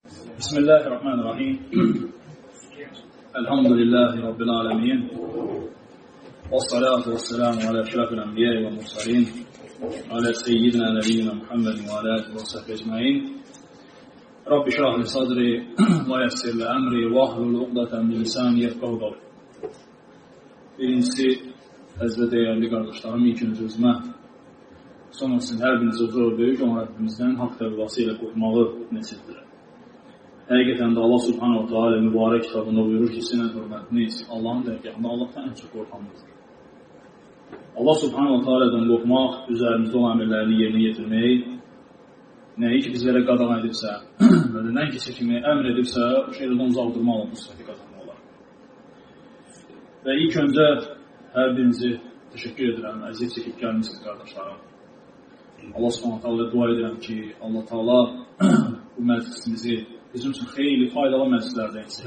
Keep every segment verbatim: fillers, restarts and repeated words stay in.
Bismillahirrahmanirrahim. Elhamdülillahi Rabbil alemin. Vessalatu vesselamu ala şerefil enbiya ve mursalin. Ala seyyidina nebiyyina Muhammedin ve ala alihi ve sahbihi ecmaîn. Rabbi şrah li sadri ve yessir li emri ve ahlul uqdatan min lisani yefqahu qawli. Birincisi, əziz və dəyərli qardaşlarım, ilk öncə özümə, sonra sizin hər biriniz özü böyük olan Rəbbimizdən haqq təqvası ilə qorxmağı nəsib edirəm. Həqiqətən də Allah Subhanahu Teala mübarək kitabında buyurur ki, sizin hörmətiniz Allahın dərgahında Allahdan ən çox qorxanınızdır. Allah Subhanahu Teala'dan qorxmaq, üzərimizdə olan əmrlərini yerinə yetirmək, nəyi ki bizlərə qadağan edibsə, və də nəyi ki kimi əmr edibsə, o şeylərdən uzaq durmaq olan bu sifəti qazanmaq olar. Və ilk öncə hər birinizi təşəkkür edirəm, əziyyət çəkib gəlmişsiniz qardaşlarım. Allah Subhanahu Teala dua edirəm ki, Allah Teala bu məclisimizi bizim üçün xeyli faydalı məclislərdə etsin.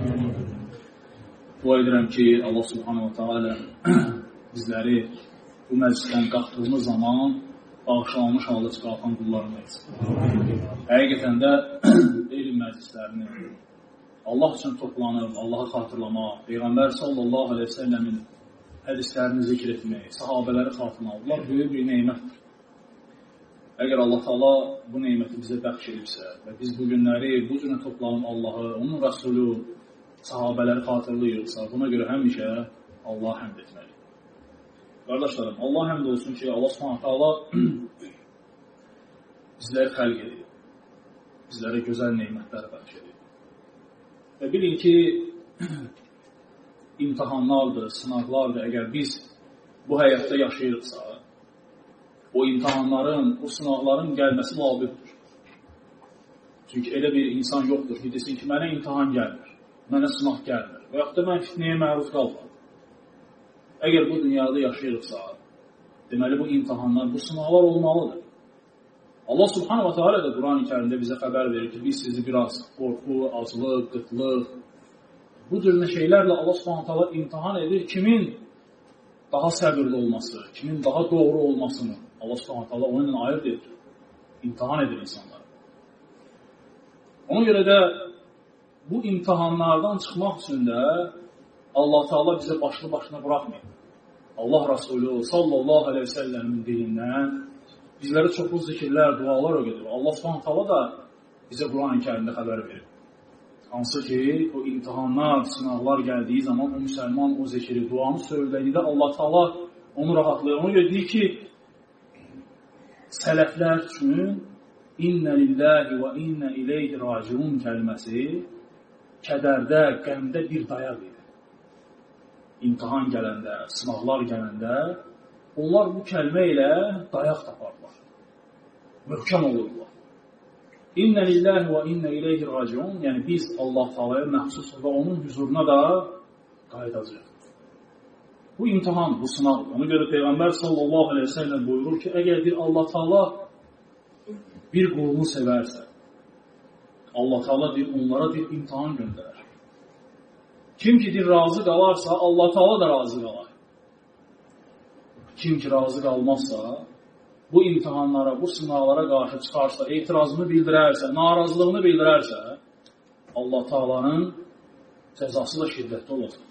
Dua edirəm ki, Allah Subhanahu Teala bizləri bu məclisdən qalxdığımız zaman bağışlanmış halda çıxartan qullarını etsin. Həqiqətən də elm məclislərini Allah üçün toplanıb, Allahı xatırlamaq, Peyğəmbər sallallahu aleyhi ve sellemin hədislərini zikr etmək, sahabələri xatırlamaq, bunlar böyük bir neymətdir. Əgər Allah Taala bu neyməti bizə bəxş edibsə və biz bu günləri bu cürə toplanıb Allahı, onun Rəsulü, sahabələri xatırlayırsa, buna görə həmişə Allah həmd etməliyik. Qardaşlarım, Allah həmd olsun ki, Allah Subhanahu Taala bizləri xəlq edib, bizlərə gözəl neymətlər bəxş edib. Və bilin ki, imtihanlardır, sınaqlardır, əgər biz bu həyatda yaşayırıqsa, o imtihanların, o sınaqların gəlməsi labüddür. Çünki elə bir insan yoxdur ki, desin ki, mənə imtihan gəlmir, mənə sınaq gəlmir və yaxud da mən fitnəyə məruz qalmam. Əgər bu dünyada yaşayırıqsa, deməli bu imtihanlar, bu sınaqlar olmalıdır. Allah Subhanahu wa Ta'ala da Quran-ı Kərimdə bizə xəbər verir ki, biz sizi biraz qorxu, aclıq, qıtlıq, bu cür şeylərlə Allah Subhanahu wa Ta'ala imtihan edir. Kimin daha səbirli olması, kimin daha doğru olmasını Allah Subhanahu Ta'ala onunla ayırt edir, imtihan edir insanları. Ona görə də bu imtihanlardan çıxmaq üçün də Allah Ta'ala bizə başlı başına buraxmayır. Allah Resulü sallallahu aleyhi ve sellemin dilindən bizlərə çoxlu zikirlər, dualar o gedir. Allah Subhanahu Ta'ala da bizə Quran-ı Kərimdə xəbər verir. Hansı ki, o imtihanlar, sınaqlar gəldiyi zaman o müsəlman o zikiri, duanı söylədikdə Allah Ta'ala onu rahatlayır. Ona görə deyir ki, sələflər üçün İnnə lillahi və innə ileyhi raciun kəlməsi kədərdə, qəmdə bir dayaq edir. İmtihan gələndə, sınaqlar gələndə onlar bu kəlmə ilə dayaq taparlar. Möhkəm olurlar. İnnə lillahi və innə ileyhi raciun, yəni biz Allah Taala'ya məxsus və onun huzuruna da qayıdacağıq. Bu imtihan, bu sınaq. Ona görə Peyğəmbər sallallahu aleyhi ve sellem buyurur ki, əgər bir Allah Taala bir qulunu sevərsə, Allah Taala bir onlara bir imtihan göndərər. Kim ki bir razı qalarsa, Allah Taala da razı qalar. Kim ki razı qalmazsa, bu imtihanlara, bu sınaqlara qarşı çıxarsa, etirazını bildirərsə, narazılığını bildirərsə, Allah Taala'nın cəzası da şiddətli olacaq.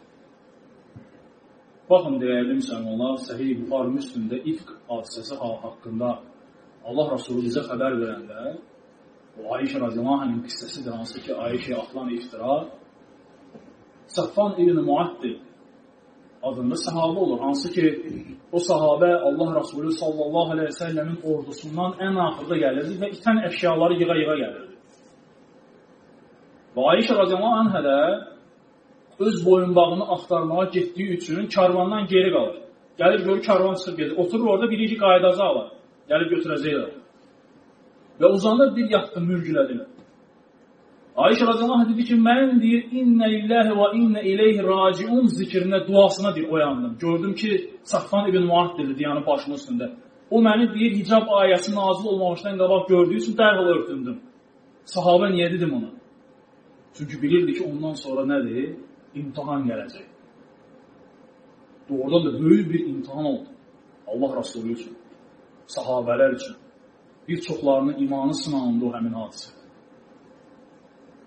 Baxın, dəyərli müsəlmanlar, Səhih Buxari Müslimdə ifk hadisəsi haqqında Allah Resulü bizə xəbər verəndə, o Ayşə radiyallahu anh'ın qissəsidir, hansı ki, Ayşəyə atılan iftira, Safvan ibn Muaddil adında sahabə olur. Hansı ki, o sahabə Allah Resulü sallallahu aleyhi ve sellemin ordusundan ən axırda gəlirdi və itən əşyaları yığa-yığa gəlirdi. Və Ayşə radiyallahu anhə də öz boyunbağını axtarmağa getdiyi üçün karvandan geri qalır. Gəlir, görür, karvan çıxıb gedir. Oturur orada, bilir ki, qayıdacaqlar. Gəlib götürəcəklər. Və uzanda bir yatdı, mürgülədi. Ayşə radiyallahu anh dedi ki, mən deyir, innə lillahi və innə ileyhi raciun zikrinə, duasına deyir, oyandım. Gördüm ki, Safvan ibn Muaddildir, yəni başımın üstündə. O məni deyir, hicab ayəsi nazil olmamışdan qabaq gördüyü üçün dərhal örtündüm. Sahabə niyə dedim ona? Çünki bilirdi ki, ondan sonra nədir? İmtihan gələcək. Doğrudan da böyük bir imtihan oldu. Allah Resulü üçün, sahabələr üçün. Bir çoxlarının imanı sınağında o həmin hadisə.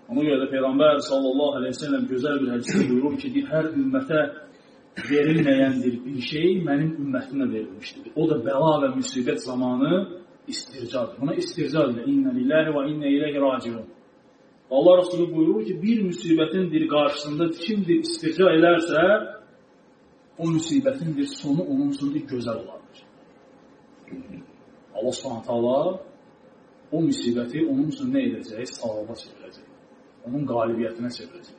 Ona görə də Peyğəmbər sallallahu aleyhi ve sellem gözəl bir hədisdə buyurur ki, hər ümmətə verilməyəndir bir şey mənim ümmətimə verilmişdir. O da bəla və müsibət zamanı istircadır. Buna istirca edilir. İnnə lillahi və innə ileyhi raciun. Allah Resulü buyurur ki, bir müsibətin bir qarşısında kimdir istirca edərsə, o müsibətin bir sonu onun üçün bir gözəl olardır. Allah subhanahu ta'ala o müsibəti onun üçün nə edəcək? Savaba çevirəcək. Onun qalibiyyətinə çevirəcək.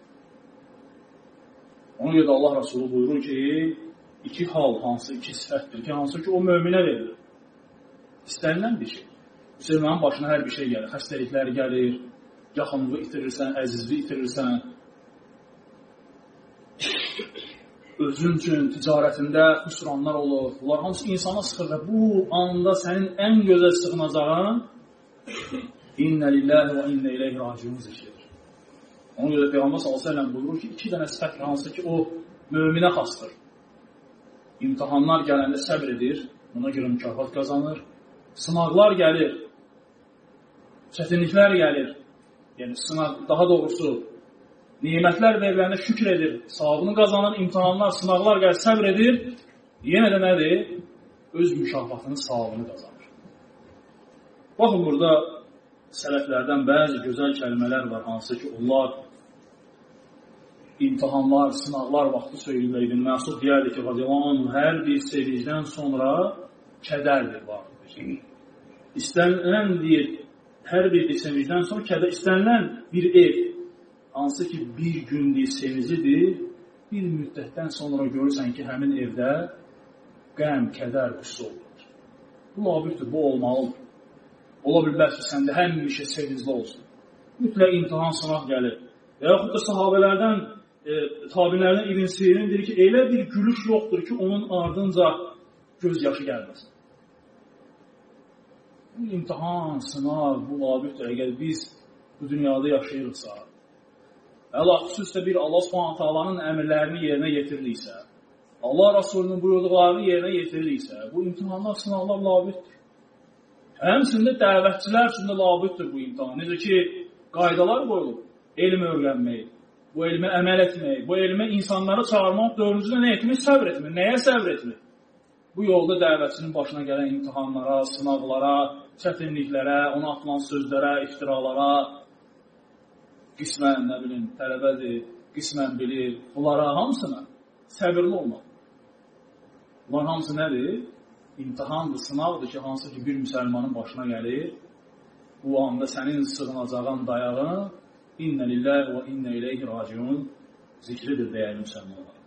Ona görə də Allah Resulü buyurur ki, iki hal hansı, iki sifətdir ki, hansı ki o möminə verilir. İstənilən bir şey. Müsəlmanın başına hər bir şey gəlir. Xəstəliklər gəlir, yaxınlığı itirirsən, əzizliyi itirirsən. Özün üçün ticarətində xüsranlar olur. Bunlar hamısı insana sıxır və bu anda sənin ən gözəl sığınacağın İnnə lillahi və innə ileyhi raciun zikridir. Ona görə Peyğəmbər sallallahu əleyhi və səlləm buyurur ki, iki dənə sifət hansı ki, o möminə xasdır. İmtahanlar gələndə səbr edir, ona görə mükafat qazanır. Sınaqlar gəlir, çətinliklər gəlir. Yəni, sınaq, daha doğrusu, nimətlər veriləndə şükür edir, savabını qazanır, imtahanlar, sınaqlar gəlir, səbr edir. Yenə də nədir? Öz mükafatının savabını qazanır. Baxın, burada sələflərdən bəzi gözəl kəlmələr var, hansı ki, onlar imtahanlar, sınaqlar vaxtı söyləyirlər. İbn Məsud deyərdi ki, hər bir sevincdən sonra kədərdir vardır. İstənilən deyir, hər bir sevincdən sonra kədər, istənilən bir ev, hansı ki, bir gündür sevincidir, bir müddətdən sonra görürsən ki, həmin evdə qəm, kədər qüssə olur. Bu labüddür, bu olmalıdır. Ola bilməz ki, səndə həmişə sevincli olsun. Mütləq imtihan sınaq gəlir. Və yaxud da sahabələrdən, e, tabinlərdən İbn Sirin deyir ki, elə bir gülüş yoxdur ki, onun ardınca göz yaşı gəlməsin. Bu imtihan, sınaq, bu labüddür. Əgər biz bu dünyada yaşayırıqsa, Allah xüsusdə bir Allah subhanahu ta'alanın əmrlərini yerinə yetiririksə, Allah Rasulunun buyurduqlarını yerinə yetiririksə, bu imtihanlar, sınaqlar labüddür. Həmçində dəvətçilər üçün də labüddür bu imtihan. Necə ki, qaydalar qoyulub, elm öyrənmək, bu elmə əməl etmək, bu elmə insanları çağırmaq, dördüncüdə nə etmək? Səbr etmək. Nəyə səbr etmək? Bu yolda dəvətçinin başına gələn imtihanlara, sınaqlara, çətinliklərə, ona atılan sözlərə, iftiralara, qismən, nə bilim, tələbədir, qismən bilir, bunlara hamısına səbirli olmaq. Bunlar hamısı nədir? İmtihandır, sınaqdır ki, hansı ki bir müsəlmanın başına gəlir, bu anda sənin sığınacağın dayağın İnnə lillahi və innə ileyhi raciun zikridir dəyərli müsəlmanlar.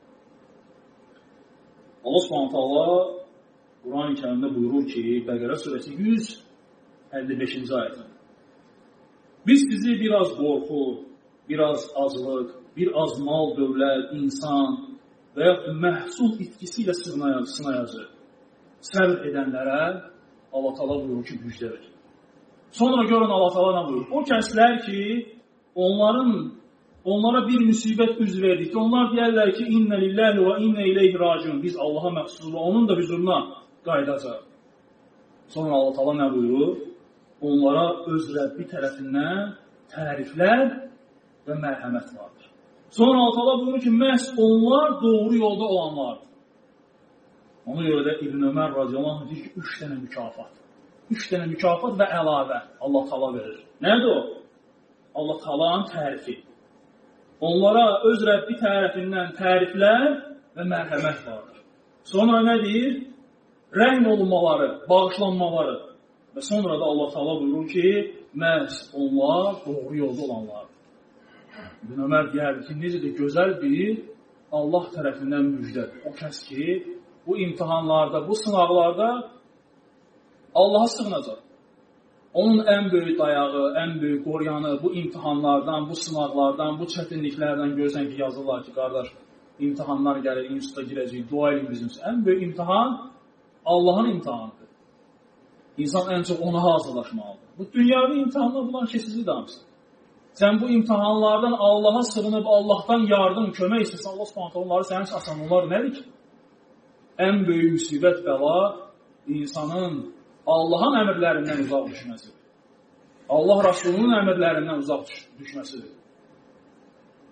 Allah subhanahu ta'ala Quran-ı Kərimdə buyurur ki, Bəqərə surəsi yüz əlli beşinci ayədə biz sizi biraz qorxu, biraz aclıq, bir az mal, dövlət, insan və yaxud məhsul itkisi ilə sınayacaq. Səbr edənlərə Allah Teala buyurur ki, müjdə verir. Sonra görün Allah Teala nə buyurur? O kəslər ki, onların onlara bir müsibət üz verdik. Onlar deyərlər ki, İnnə lillahi və innə ileyhi raciun. Biz Allaha məxsus və onun da huzuruna qayıdacaq. Sonra Allah Teala nə buyurur? Onlara öz Rəbbi tərəfindən təriflər və mərhəmət vardır. Sonra Allah Teala buyurur ki, məhz onlar doğru yolda olanlardır. Ona görə də İbn Ömər radiyallahu anh deyir ki, üç dənə mükafat. Üç dənə mükafat və əlavə Allah Teala verir. Nədir o? Allah Teala'nın tərifi. Onlara öz Rəbbi tərəfindən təriflər və mərhəmət vardır. Sonra nə deyir? Rəhm olunmaları, bağışlanmaları. Və sonra da Allah Teala buyurur ki, məhz onlar doğru yolda olanlardır. İbn Ömər deyərdi ki, necə də gözəl bir Allah tərəfindən müjdədir. O kəs ki, bu imtihanlarda, bu sınaqlarda Allaha sığınacaq. Onun ən böyük dayağı, ən böyük qoruyanı bu imtihanlardan, bu sınaqlardan, bu çətinliklərdən görürsən ki, yazırlar ki, qardaş, imtihanlar gəlir, instituta girəcək, dua edin bizim üçün. Ən böyük imtihan Allahın imtihanıdır. İnsan ən çox ona hazırlaşmalıdır. Bu dünyavi imtihanlar bunlar keçicidir hamısı. Sən bu imtihanlardan Allaha sığınıb, Allahdan yardım, kömək istəsən, Allah subhanahu onları sənin üçün asan, onlar nədir ki? Ən böyük müsibət, bəla insanın Allahın əmrlərindən uzaq düşməsidir. Allah Rasulunun əmrlərindən uzaq düşməsidir.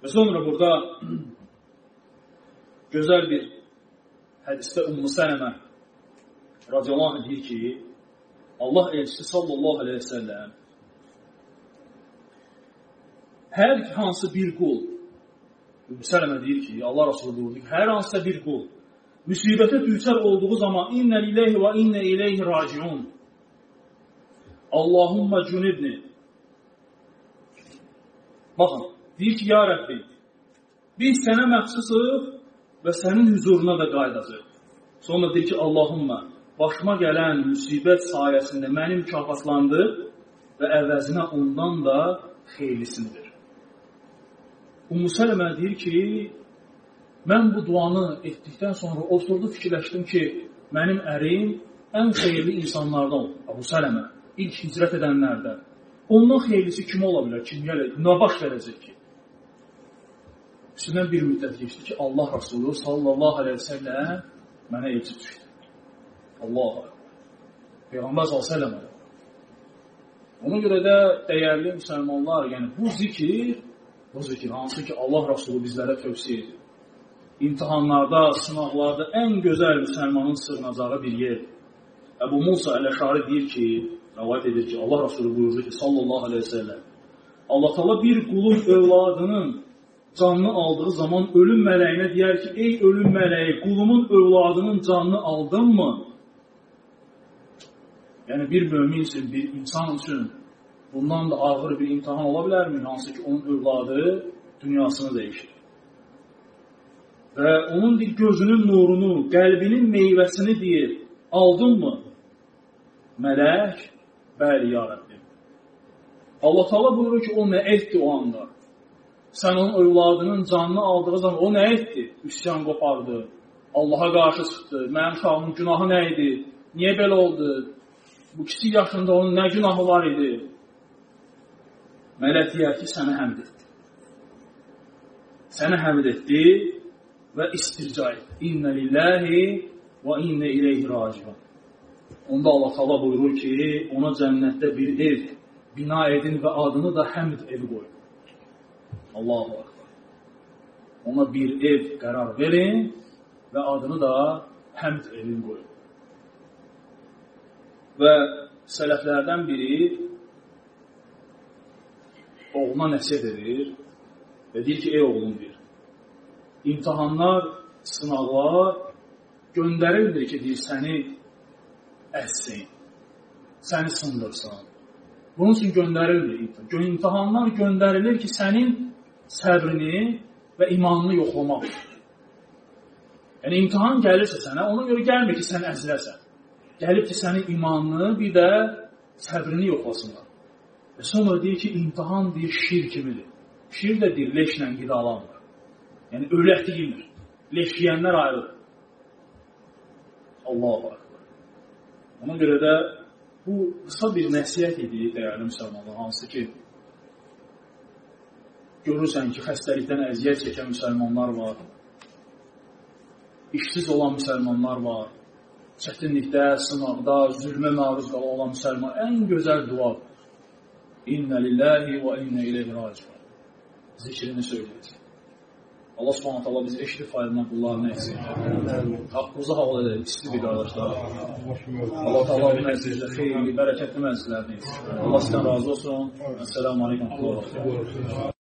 Və sonra burada gözəl bir hədisdə Ümmü Sələmə radiyallahu anh deyir ki, Allah elçisi sallallahu aleyhi ve sellem hər hansı bir qul, Ümmü Sələmə deyir ki, Allah Rasulü buyurdu ki, hər hansısa bir qul müsibətə düçar olduğu zaman innə lileyhi və innə ileyhi raciun. Allahumma cunibni. Baxın, deyir ki, ya Rəbbi, biz sənə məxsusuq və sənin huzuruna da qaydacaq. Sonra deyir ki, Allahumma, başıma gələn müsibət sayəsində məni mükafatlandır və əvəzinə ondan da xeyirlisinidir. Ümmü Sələmə deyir ki, mən bu duanı etdikdən sonra oturdu fikirləşdim ki, mənim ərim ən xeyirli insanlardan olur. Əbu Sələmə, ilk hicrət edənlərdən. Ondan xeyirlisi kim ola bilər? Kim gəlir? Nə baş verəcək ki? Üstündən bir müddət geçdi ki, Allah Rasulü sallallahu aleyhi ve sellem mənə elçi düşdü. Allah Peyğəmbər sallallahu aleyhi ve sellem. Ona görə də dəyərli müsəlmanlar, yəni bu zikir, bu zikir hansı ki Allah Rasulü bizlərə tövsiyə edir. İmtihanlarda, sınaqlarda ən gözəl müsəlmanın sığınacağı bir yer. Əbu Musa Əl-Əşari deyir ki, rəvayət edir ki, Allah Rasulü buyurdu ki, sallallahu aleyhi ve sellem, Allah Teala bir qulun övladının canını aldığı zaman ölüm mələyinə deyər ki, ey ölüm mələyi, qulumun övladının canını aldın mı? Yəni bir mömin üçün, bir insan üçün bundan da ağır bir imtihan ola bilərmi? Hansı ki, onun övladı dünyasını dəyişir. Və onun gözünün nurunu, qəlbinin meyvəsini deyir, aldın mı? Mələk, bəli, ya Rəbbim. Allah Teala buyurur ki, o nə etdi o anda? Sən onun övladının canını aldığı zaman o nə etdi? Üsyan qopardı, Allaha qarşı çıxdı, mənim uşağımın günahı nə idi? Niyə belə oldu? Bu kiçik yaşında onun nə günahı var idi? Mələk deyər ki, sənə həmd etdi. Sənə həmd etdi və istirca etdi. İnnə lillahi və innə ileyhi raciun. Onda Allah Teala buyurur ki, ona cənnətdə bir ev bina edin və adını da həmd evi qoyun. Allahu Akbar. Ona bir ev qərar verin və adını da həmd evin qoyun. Və sələflərdən biri oğluna nəsiyyət edir və deyir ki, ey oğlum deyir, imtihanlar, sınaqlar göndərildir ki, deyir, səni əssin, səni sındırsın. Bunun üçün göndərildir. İmtihanlar göndərilir ki, sənin səbrini və imanını yoxlamaq. Yəni, imtihan gəlirsə sənə, ona görə gəlmir ki, sən əziləsən. Gəlib ki, sənin imanını, bir də səbrini yoxlasınlar. Və sonra deyir ki, imtihan deyir, şir kimidir. Şir də deyir, leşlə qidalanmır. Yəni, ölək deyilmir. Leş yiyənlər ayrıdır. Allahu Akbar. Ona görə də bu qısa bir nəsiyyət edir, dəyərli müsəlmanlar, hansı ki, görürsən ki, xəstəlikdən əziyyət çəkən müsəlmanlar var, işsiz olan müsəlmanlar var, çətinlikdə, sınaqda, zülmə məruz olan müsəlman ən gözəl duadır. İnnə lillahi və innə ileyhi raciun. Zikrini söyləyəcək. Allah Subhanahu taala bizi eşidib faydalan qullarına etsin. Haqqımızı hava edək, istidir qardaşlar. Allah Teala onun əzizlə xeyirli, bərəkətli mənzillərini etsin. Allah sizdən razı olsun. Esselamu aleykum.